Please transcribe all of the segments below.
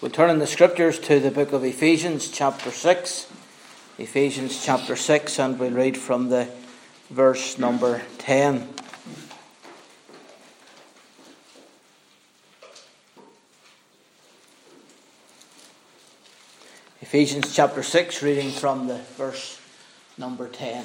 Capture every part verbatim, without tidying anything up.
We'll turn in the scriptures to the book of Ephesians chapter six. Ephesians chapter six, and we'll read from the verse number ten. Ephesians chapter six, reading from the verse number ten.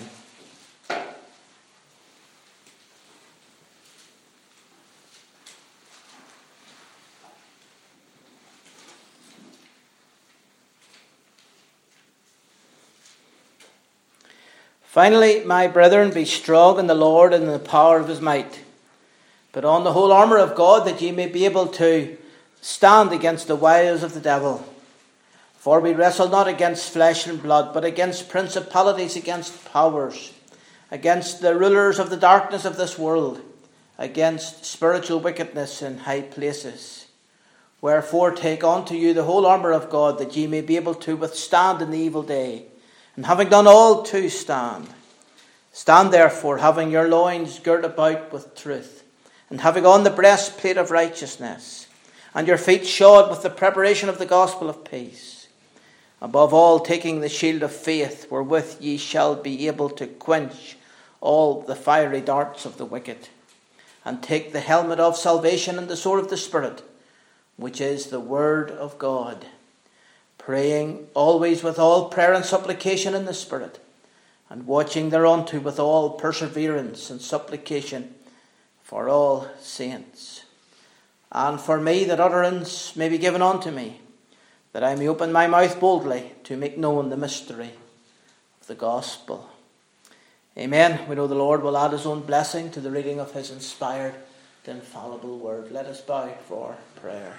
Finally, my brethren, be strong in the Lord and in the power of his might. Put on the whole armour of God, that ye may be able to stand against the wiles of the devil. For we wrestle not against flesh and blood, but against principalities, against powers, against the rulers of the darkness of this world, against spiritual wickedness in high places. Wherefore take unto you the whole armour of God, that ye may be able to withstand in the evil day. And having done all to stand, stand therefore, having your loins girt about with truth, and having on the breastplate of righteousness, and your feet shod with the preparation of the gospel of peace. Above all, taking the shield of faith, wherewith ye shall be able to quench all the fiery darts of the wicked. And take the helmet of salvation and the sword of the Spirit, which is the word of God. Praying always with all prayer and supplication in the Spirit, and watching thereunto with all perseverance and supplication for all saints. And for me, that utterance may be given unto me, that I may open my mouth boldly to make known the mystery of the gospel. Amen. We know the Lord will add his own blessing to the reading of his inspired and infallible word. Let us bow for prayer.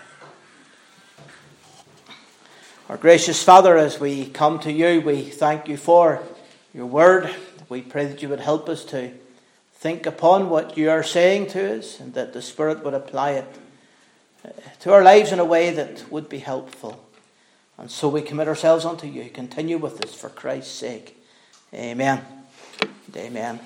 Our gracious Father, as we come to you, we thank you for your word. We pray that you would help us to think upon what you are saying to us, and that the Spirit would apply it to our lives in a way that would be helpful. And so we commit ourselves unto you. Continue with us for Christ's sake. Amen and amen.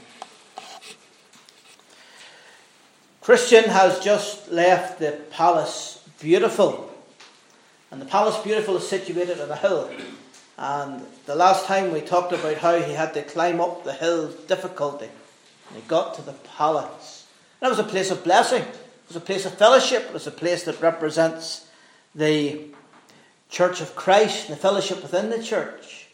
Christian has just left the Palace Beautiful. And the Palace Beautiful is situated on a hill. And the last time we talked about how he had to climb up the hill with difficulty. And he got to the palace. That was a place of blessing. It was a place of fellowship. It was a place that represents the Church of Christ and the fellowship within the church.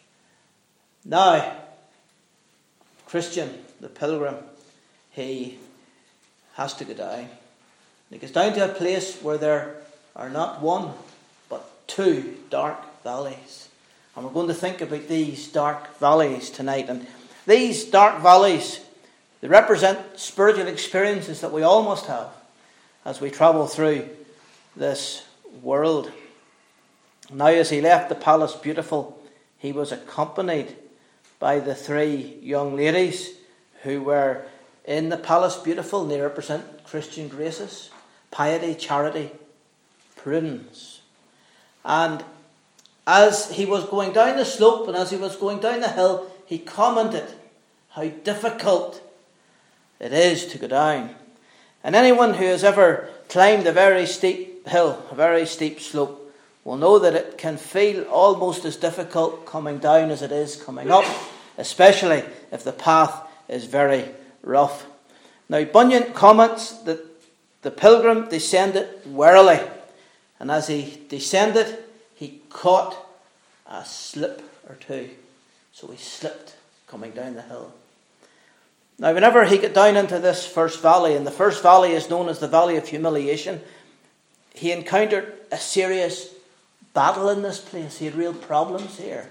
Now, Christian, the pilgrim, he has to go down. He goes down to a place where there are not one, two dark valleys. And we're going to think about these dark valleys tonight. And these dark valleys, they represent spiritual experiences that we all must have as we travel through this world. Now, as he left the Palace Beautiful, he was accompanied by the three young ladies who were in the Palace Beautiful, and they represent Christian graces: piety, charity, prudence. And as he was going down the slope and as he was going down the hill, he commented how difficult it is to go down. And anyone who has ever climbed a very steep hill, a very steep slope, will know that it can feel almost as difficult coming down as it is coming up, especially if the path is very rough. Now, Bunyan comments that the pilgrim descended warily. And as he descended, he caught a slip or two. So he slipped coming down the hill. Now, whenever he got down into this first valley, and the first valley is known as the Valley of Humiliation, he encountered a serious battle in this place. He had real problems here.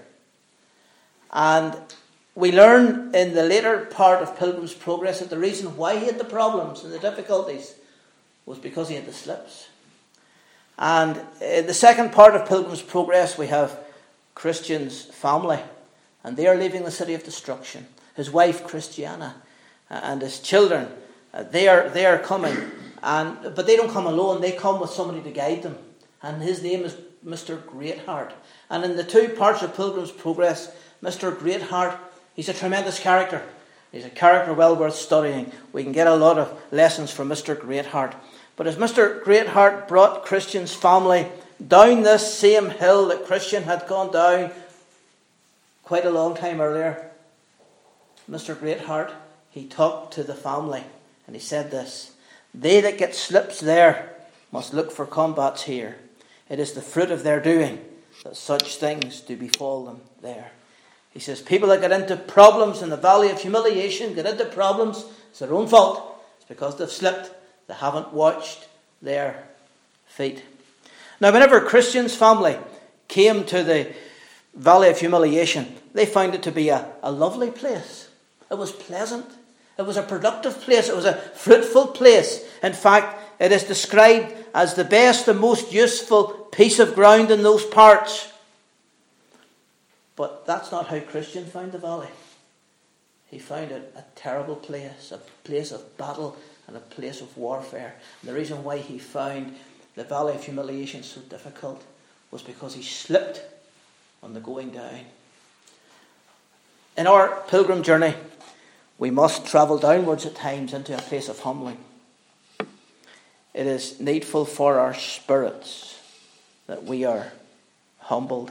And we learn in the later part of Pilgrim's Progress that the reason why he had the problems and the difficulties was because he had the slips. And in the second part of Pilgrim's Progress, we have Christian's family. And they are leaving the city of destruction. His wife, Christiana, and his children, they are they are coming. And but they don't come alone. They come with somebody to guide them. And his name is Mister Greatheart. And in the two parts of Pilgrim's Progress, Mister Greatheart, he's a tremendous character. He's a character well worth studying. We can get a lot of lessons from Mister Greatheart. But as Mister Greatheart brought Christian's family down this same hill that Christian had gone down quite a long time earlier, Mister Greatheart, he talked to the family and he said this: "They that get slips there must look for combats here. It is the fruit of their doing that such things do befall them there." He says people that get into problems in the valley of humiliation, get into problems, it's their own fault. It's because they've slipped. They haven't watched their feet. Now, whenever Christian's family came to the valley of humiliation, they found it to be a, a lovely place. It was pleasant. It was a productive place. It was a fruitful place. In fact, it is described as the best and most useful piece of ground in those parts. But that's not how Christian found the valley. He found it a terrible place, a place of battle and a place of warfare. And the reason why he found the valley of humiliation so difficult was because he slipped on the going down. In our pilgrim journey, we must travel downwards at times into a place of humbling. It is needful for our spirits that we are humbled.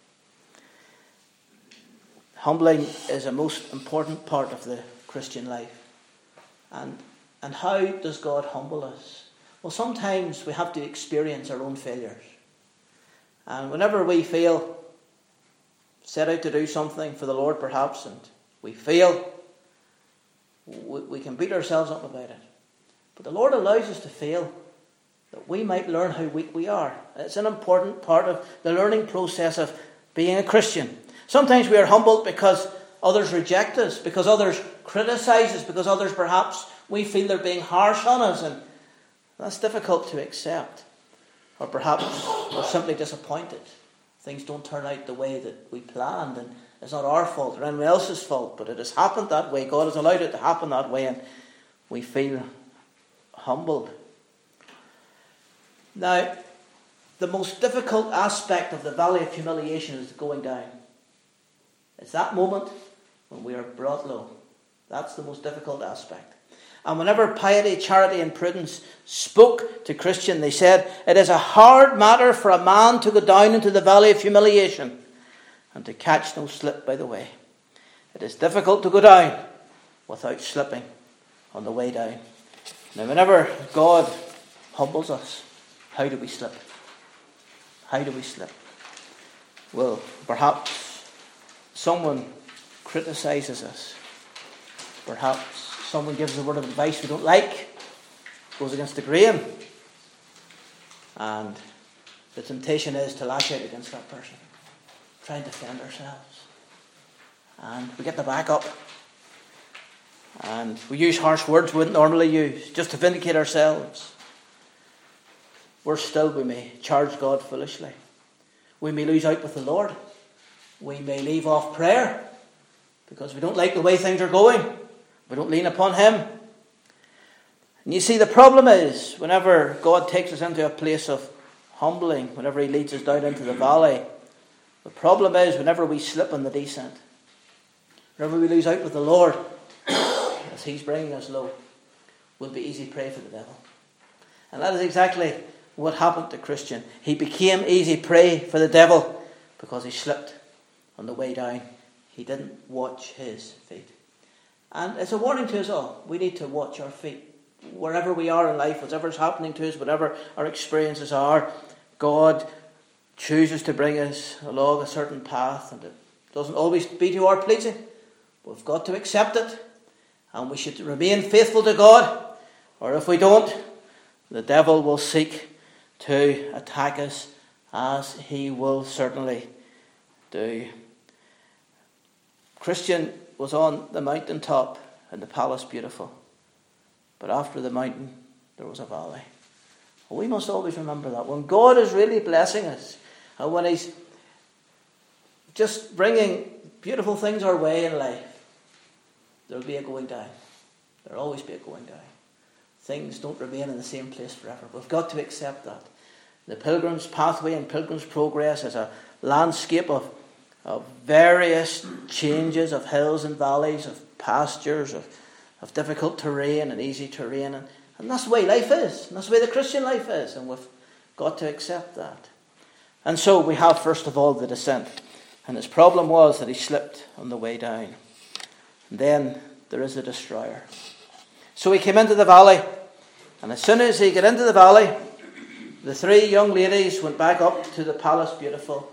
Humbling is a most important part of the Christian life. And, and how does God humble us? Well, sometimes we have to experience our own failures. And whenever we fail, set out to do something for the Lord perhaps, and we fail, we, we can beat ourselves up about it. But the Lord allows us to fail, that we might learn how weak we are. It's an important part of the learning process of being a Christian. Sometimes we are humbled because others reject us, because others criticize us, because others perhaps we feel they're being harsh on us, and that's difficult to accept. Or perhaps we're simply disappointed. Things don't turn out the way that we planned, and it's not our fault or anyone else's fault, but it has happened that way. God has allowed it to happen that way, and we feel humbled. Now, the most difficult aspect of the valley of humiliation is going down. It's that moment when we are brought low. That's the most difficult aspect. And whenever piety, charity and prudence spoke to Christian, they said, "It is a hard matter for a man to go down into the valley of humiliation and to catch no slip by the way." It is difficult to go down without slipping on the way down. Now, whenever God humbles us, how do we slip? How do we slip? Well, perhaps someone criticizes us. Perhaps someone gives us a word of advice we don't like, goes against the grain, and the temptation is to lash out against that person, try and defend ourselves. And we get the back up, and we use harsh words we wouldn't normally use, just to vindicate ourselves. Worse still, we may charge God foolishly. We may lose out with the Lord. We may leave off prayer because we don't like the way things are going. We don't lean upon Him. And you see, the problem is, whenever God takes us into a place of humbling, whenever He leads us down into the valley, the problem is whenever we slip on the descent, whenever we lose out with the Lord, as He's bringing us low, we'll be easy prey for the devil. And that is exactly what happened to Christian. He became easy prey for the devil because he slipped on the way down. He didn't watch his feet. And it's a warning to us all. We need to watch our feet. Wherever we are in life, whatever's happening to us, whatever our experiences are, God chooses to bring us along a certain path, and it doesn't always be to our pleasing. We've got to accept it, and we should remain faithful to God, or if we don't, the devil will seek to attack us, as he will certainly do. Christian was on the mountaintop and the palace beautiful, but after the mountain there was a valley. We must always remember that when God is really blessing us, and when He's just bringing beautiful things our way in life, there will be a going down. There will always be a going down. Things don't remain in the same place forever. We've got to accept that. The Pilgrim's Pathway and Pilgrim's Progress is a landscape of, of various changes, of hills and valleys, of pastures, of, of difficult terrain and easy terrain. And, and that's the way life is. And that's the way the Christian life is. And we've got to accept that. And so we have first of all the descent. And his problem was that he slipped on the way down. And then there is a destroyer. So he came into the valley. And as soon as he got into the valley, the three young ladies went back up to the palace beautiful.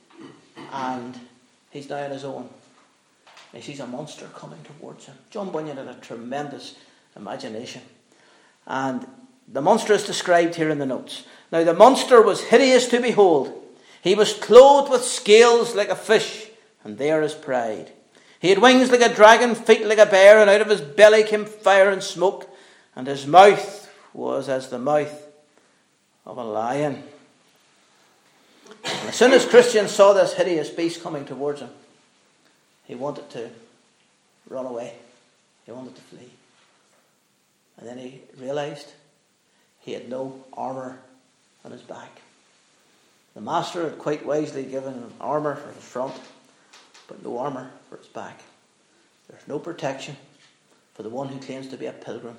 And he's now on his own. He sees a monster coming towards him. John Bunyan had a tremendous imagination. And the monster is described here in the notes. Now the monster was hideous to behold. He was clothed with scales like a fish, and there is pride. He had wings like a dragon, feet like a bear, and out of his belly came fire and smoke, and his mouth was as the mouth of a lion. And as soon as Christian saw this hideous beast coming towards him, he wanted to run away. He wanted to flee. And then he realized he had no armour on his back. The master had quite wisely given him armour for his front, but no armour for his back. There's no protection for the one who claims to be a pilgrim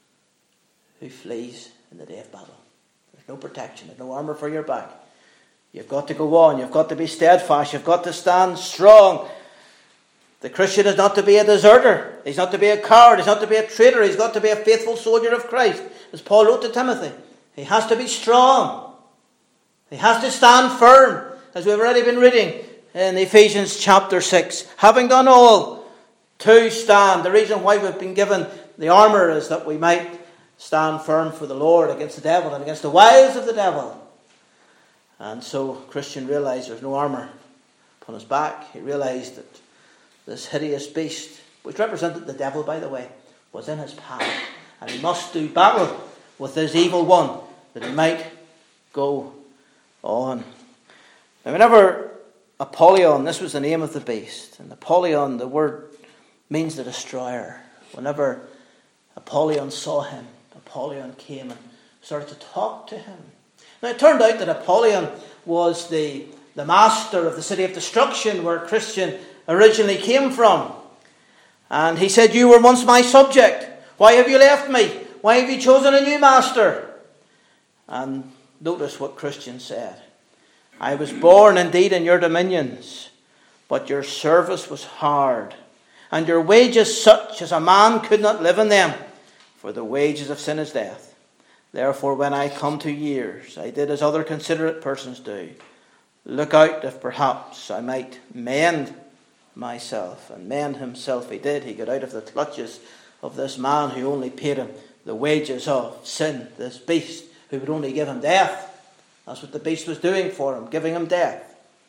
who flees in the day of battle. There's no protection. There's no armour for your back. You've got to go on. You've got to be steadfast. You've got to stand strong. The Christian is not to be a deserter. He's not to be a coward. He's not to be a traitor. He's got to be a faithful soldier of Christ. As Paul wrote to Timothy, he has to be strong. He has to stand firm, as we've already been reading in Ephesians chapter six. Having done all to stand. The reason why we've been given the armour is that we might stand firm for the Lord against the devil and against the wiles of the devil. And so Christian realised there's no armour upon his back. He realised that this hideous beast, which represented the devil, by the way, was in his path. And he must do battle with this evil one that he might go on. Now, whenever Apollyon, this was the name of the beast, and Apollyon, the word means the destroyer. Whenever Apollyon saw him, Apollyon came and started to talk to him. Now, it turned out that Apollyon was the, the master of the city of destruction where Christian originally came from. And he said, "You were once my subject. Why have you left me? Why have you chosen a new master?" And notice what Christian said. "I was born indeed in your dominions, but your service was hard, and your wages such as a man could not live in them, for the wages of sin is death. Therefore, when I come to years, I did as other considerate persons do, look out if perhaps I might mend myself." And mend himself he did. He got out of the clutches of this man who only paid him the wages of sin, this beast who would only give him death. That's what the beast was doing for him, giving him death.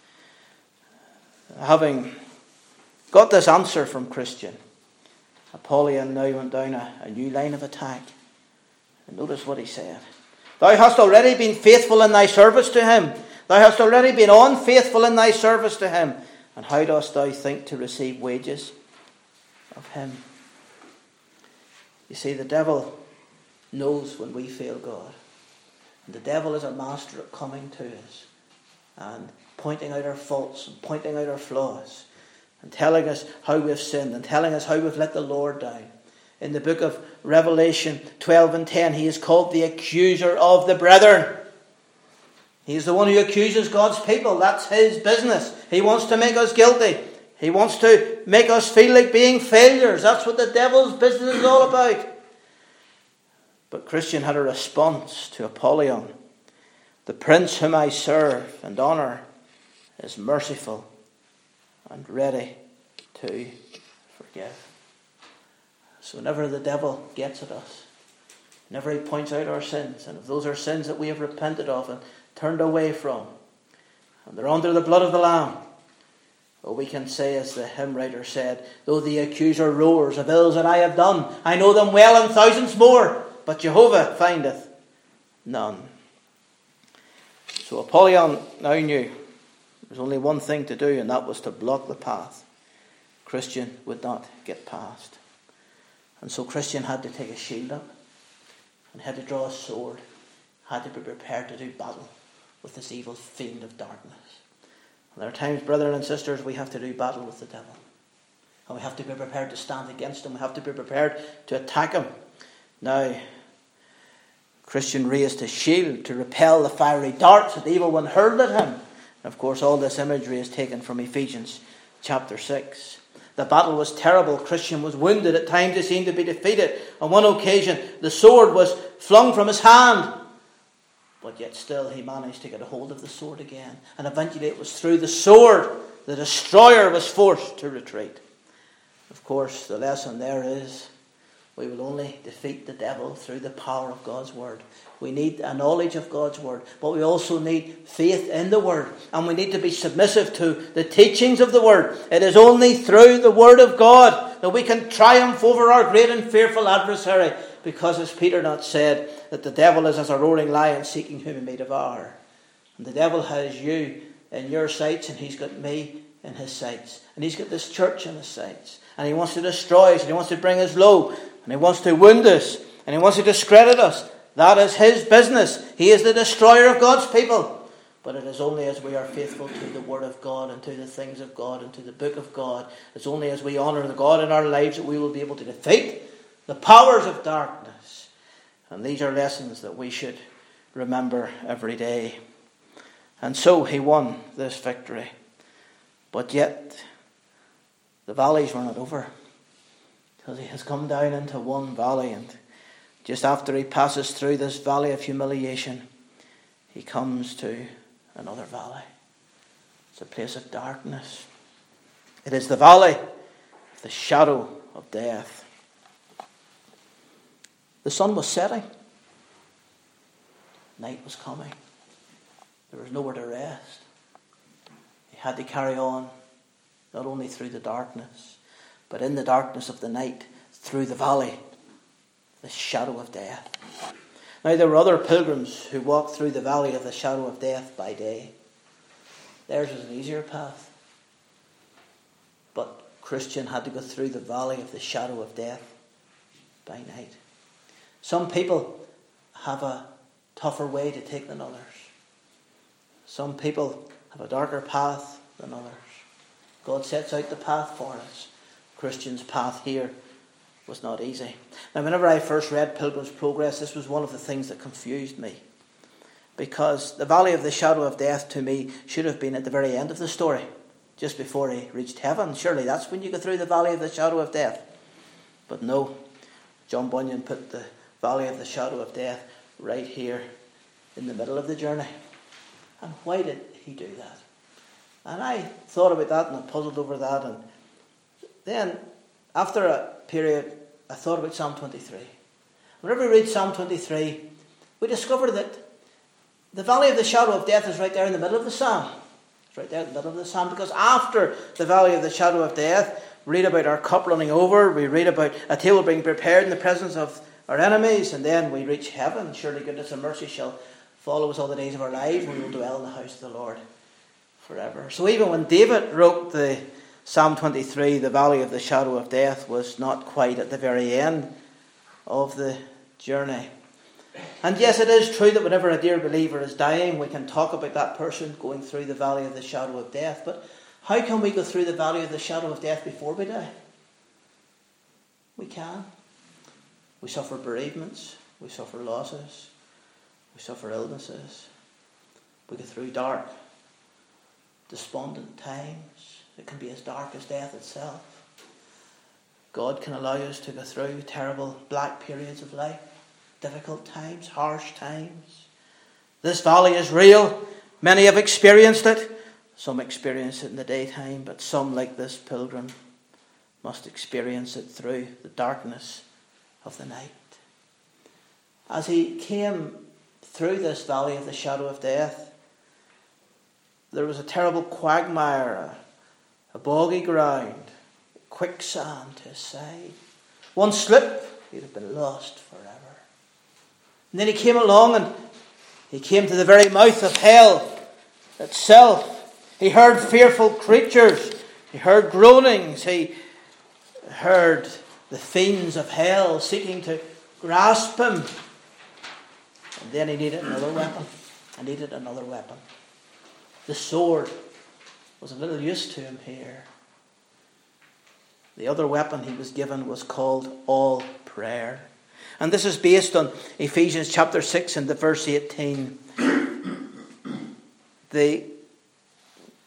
Having got this answer from Christian, Apollyon now went down a, a new line of attack. And notice what he said. "Thou hast already been faithful in thy service to him. Thou hast already been unfaithful in thy service to him. And how dost thou think to receive wages of him?" You see, the devil knows when we fail God. And the devil is a master at coming to us and pointing out our faults and pointing out our flaws and telling us how we've sinned and telling us how we've let the Lord down. In the book of Revelation twelve and ten, he is called the accuser of the brethren. He's the one who accuses God's people. That's his business. He wants to make us guilty. He wants to make us feel like being failures. That's what the devil's business is all about. But Christian had a response to Apollyon. "The prince whom I serve and honour is merciful and ready to forgive." So whenever the devil gets at us, whenever he points out our sins, and if those are sins that we have repented of and turned away from, and they're under the blood of the Lamb, well, we can say, as the hymn writer said, "Though the accuser roars of ills that I have done, I know them well and thousands more, but Jehovah findeth none." So Apollyon now knew there was only one thing to do, and that was to block the path. Christian would not get past. And so Christian had to take a shield up and had to draw a sword, had to be prepared to do battle with this evil fiend of darkness. And there are times, brethren and sisters, we have to do battle with the devil. And we have to be prepared to stand against him. We have to be prepared to attack him. Now, Christian raised his shield to repel the fiery darts that the evil one hurled at him. Of course, all this imagery is taken from Ephesians chapter six. The battle was terrible. Christian was wounded. At times he seemed to be defeated. On one occasion, the sword was flung from his hand. But yet still he managed to get a hold of the sword again. And eventually it was through the sword the destroyer was forced to retreat. Of course, the lesson there is we will only defeat the devil through the power of God's word. We need a knowledge of God's word, but we also need faith in the word. And we need to be submissive to the teachings of the word. It is only through the word of God that we can triumph over our great and fearful adversary. Because as Peter not said, that the devil is as a roaring lion seeking whom he may devour. And the devil has you in your sights, and he's got me in his sights. And he's got this church in his sights. And he wants to destroy us, and he wants to bring us low, and he wants to wound us, and he wants to discredit us. That is his business. He is the destroyer of God's people. But it is only as we are faithful to the word of God and to the things of God and to the book of God, it's only as we honour the God in our lives that we will be able to defeat the powers of darkness. And these are lessons that we should remember every day. And so he won this victory. But yet, the valleys were not over. Because he has come down into one valley, and just after he passes through this valley of humiliation, he comes to another valley. It's a place of darkness. It is the valley of the shadow of death. The sun was setting. Night was coming. There was nowhere to rest. He had to carry on, not only through the darkness, but in the darkness of the night, through the valley, the shadow of death. Now there were other pilgrims who walked through the valley of the shadow of death by day. Theirs was an easier path. But Christian had to go through the valley of the shadow of death by night. Some people have a tougher way to take than others. Some people have a darker path than others. God sets out the path for us. Christian's path here was not easy. Now, whenever I first read Pilgrim's Progress, this was one of the things that confused me. Because the valley of the shadow of death to me should have been at the very end of the story, just before he reached heaven. Surely that's when you go through the valley of the shadow of death. But no, John Bunyan put the valley of the shadow of death right here in the middle of the journey. And why did he do that? And I thought about that and I puzzled over that. And then, after a period, I thought about Psalm twenty-three. Whenever we read Psalm twenty-three, we discover that the valley of the shadow of death is right there in the middle of the psalm. It's right there in the middle of the psalm, because after the valley of the shadow of death, we read about our cup running over, we read about a table being prepared in the presence of our enemies, and then we reach heaven. Surely goodness and mercy shall follow us all the days of our lives, and we will dwell in the house of the Lord forever. So even when David wrote the Psalm twenty-three, the valley of the shadow of death was not quite at the very end of the journey. And yes, it is true that whenever a dear believer is dying, we can talk about that person going through the valley of the shadow of death. But how can we go through the valley of the shadow of death before we die? We can. We suffer bereavements. We suffer losses. We suffer illnesses. We go through dark, despondent times. It can be as dark as death itself. God can allow us to go through terrible black periods of life, difficult times, harsh times. This valley is real. Many have experienced it. Some experience it in the daytime, but some, like this pilgrim, must experience it through the darkness of the night. As he came through this valley of the shadow of death, there was a terrible quagmire, a, a boggy ground, quicksand to his side. One slip, he'd have been lost forever. And then he came along and he came to the very mouth of hell itself. He heard fearful creatures. He heard groanings. He heard the fiends of hell seeking to grasp him. And then he needed another weapon. He needed another weapon. The sword was of little use to him here. The other weapon he was given was called all prayer. And this is based on Ephesians chapter six and the verse eighteen. The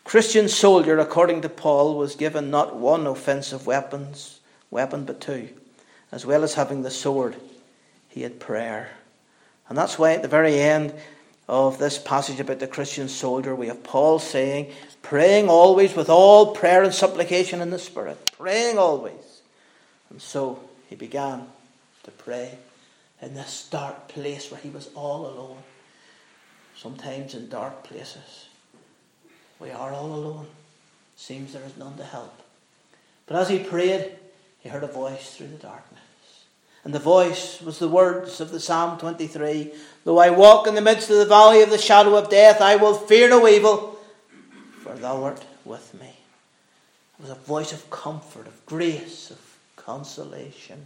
Christian soldier, according to Paul, was given not one offensive weapons, weapon, but two. As well as having the sword, he had prayer. And that's why at the very end of this passage about the Christian soldier, we have Paul saying, praying always with all prayer and supplication in the Spirit. Praying always. And so he began to pray in this dark place where he was all alone. Sometimes in dark places, we are all alone. Seems there is none to help. But as he prayed, he heard a voice through the darkness. And the voice was the words of the Psalm twenty-three. Though I walk in the midst of the valley of the shadow of death, I will fear no evil, for thou art with me. It was a voice of comfort, of grace, of consolation.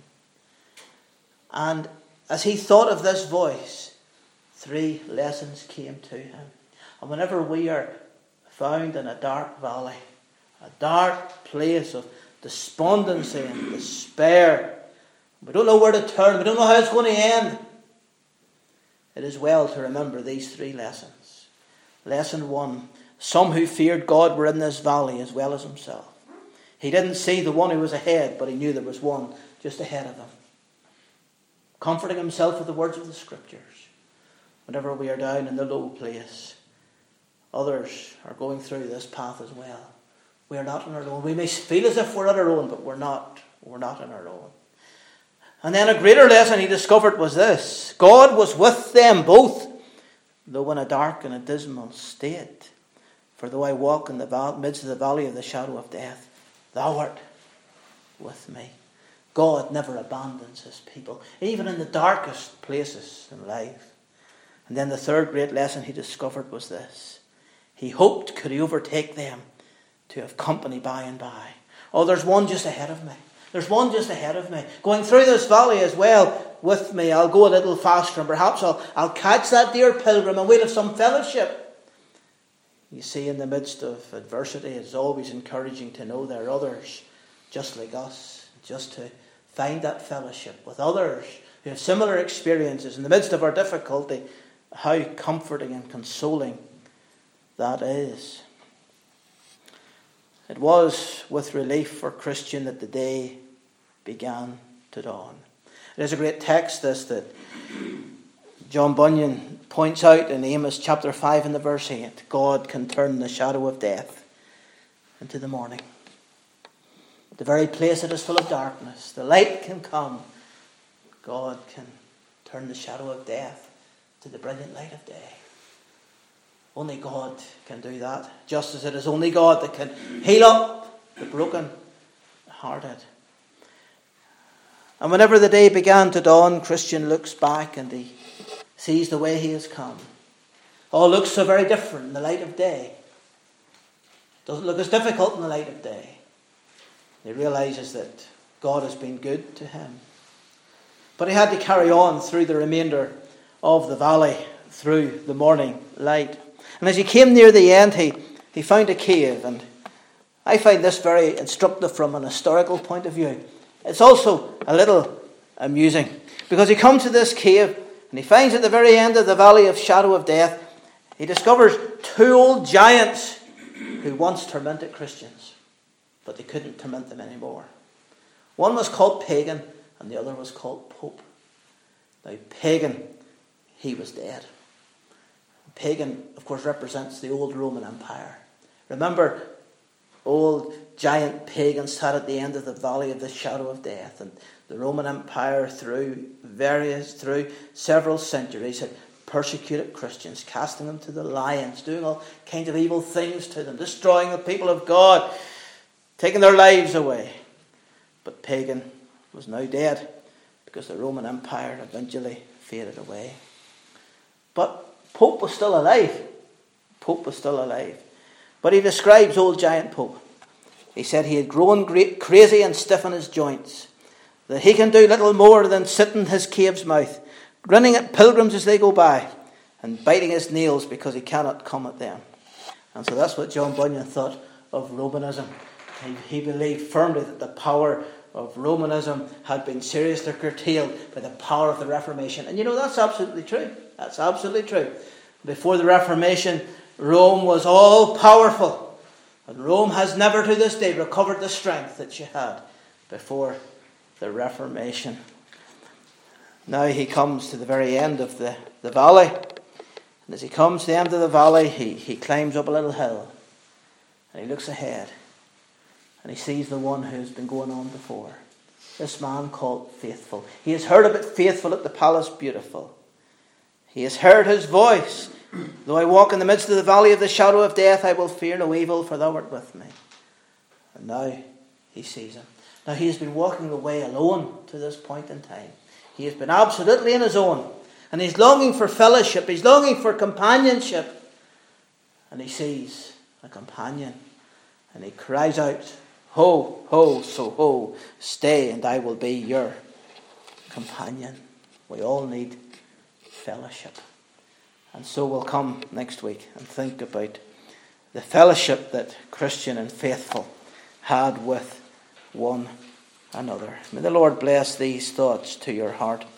And as he thought of this voice, three lessons came to him. And whenever we are found in a dark valley, a dark place of despondency and despair, we don't know where to turn, we don't know how it's going to end, it is well to remember these three lessons. Lesson one, some who feared God were in this valley as well as himself. He didn't see the one who was ahead, but he knew there was one just ahead of him. Comforting himself with the words of the Scriptures. Whenever we are down in the low place, others are going through this path as well. We are not on our own. We may feel as if we're on our own, but we're not. We're not on our own. And then a greater lesson he discovered was this. God was with them both, though in a dark and a dismal state. For though I walk in the midst of the valley of the shadow of death, thou art with me. God never abandons his people, even in the darkest places in life. And then the third great lesson he discovered was this. He hoped, could he overtake them, to have company by and by. Oh, there's one just ahead of me. There's one just ahead of me. Going through this valley as well with me. I'll go a little faster and perhaps I'll, I'll catch that dear pilgrim and we'll have some fellowship. You see, in the midst of adversity, it's always encouraging to know there are others just like us. Just to find that fellowship with others who have similar experiences in the midst of our difficulty. How comforting and consoling that is. It was with relief for Christian that the day began to dawn. It is a great text, this, that John Bunyan points out in Amos chapter five and the verse eight. God can turn the shadow of death into the morning. The very place that is full of darkness, the light can come. God can turn the shadow of death to the brilliant light of day. Only God can do that. Just as it is only God that can heal up the broken hearted. And whenever the day began to dawn, Christian looks back and he sees the way he has come. All looks so very different in the light of day. Doesn't look as difficult in the light of day. He realizes that God has been good to him. But he had to carry on through the remainder of the valley, through the morning light. And as he came near the end, he, he found a cave. And I find this very instructive from an historical point of view. It's also a little amusing. Because he comes to this cave and he finds at the very end of the valley of shadow of death, he discovers two old giants who once tormented Christians. But they couldn't torment them anymore. One was called Pagan and the other was called Pope. Now Pagan, he was dead. Pagan, of course, represents the old Roman Empire. Remember, old giant pagans sat at the end of the valley of the shadow of death, and the Roman Empire, through various, through several centuries, had persecuted Christians, casting them to the lions, doing all kinds of evil things to them, destroying the people of God, taking their lives away. But Pagan was now dead because the Roman Empire eventually faded away. But Pope was still alive. Pope was still alive. But he describes old giant Pope. He said he had grown great, crazy and stiff in his joints, that he can do little more than sit in his cave's mouth, grinning at pilgrims as they go by, and biting his nails because he cannot come at them. And so that's what John Bunyan thought of Romanism. He, he believed firmly that the power of Romanism had been seriously curtailed by the power of the Reformation. And you know, that's absolutely true. That's absolutely true. Before the Reformation, Rome was all powerful. And Rome has never to this day recovered the strength that she had before the Reformation. Now he comes to the very end of the, the valley. And as he comes to the end of the valley, he, he climbs up a little hill. And he looks ahead. And he sees the one who's been going on before. This man called Faithful. He has heard about Faithful at the Palace Beautiful. He has heard his voice. Though I walk in the midst of the valley of the shadow of death, I will fear no evil, for thou art with me. And now he sees him. Now he has been walking the way alone to this point in time. He has been absolutely on his own. And he's longing for fellowship. He's longing for companionship. And he sees a companion. And he cries out, Ho, ho, so ho, stay and I will be your companion. We all need fellowship. And so we'll come next week and think about the fellowship that Christian and Faithful had with one another. May the Lord bless these thoughts to your heart.